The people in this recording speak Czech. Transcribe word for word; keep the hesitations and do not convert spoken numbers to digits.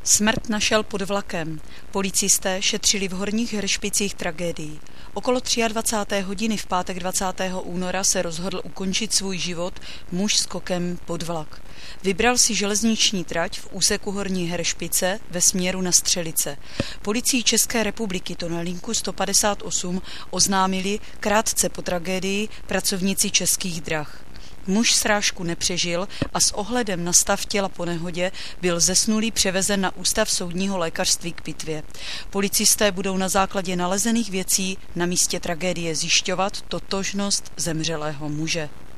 Smrt našel pod vlakem. Policisté šetřili v Horních Hršpicích tragédii. Okolo dvacáté třetí hodiny v pátek dvacátého února se rozhodl ukončit svůj život muž skokem pod vlak. Vybral si železniční trať v úseku Horní Hršpice ve směru na Střelice. Policii České republiky to na linku sto padesát osm oznámili krátce po tragédii pracovníci Českých drah. Muž srážku nepřežil a s ohledem na stav těla po nehodě byl zesnulý převezen na Ústav soudního lékařství k pitvě. Policisté budou na základě nalezených věcí na místě tragédie zjišťovat totožnost zemřelého muže.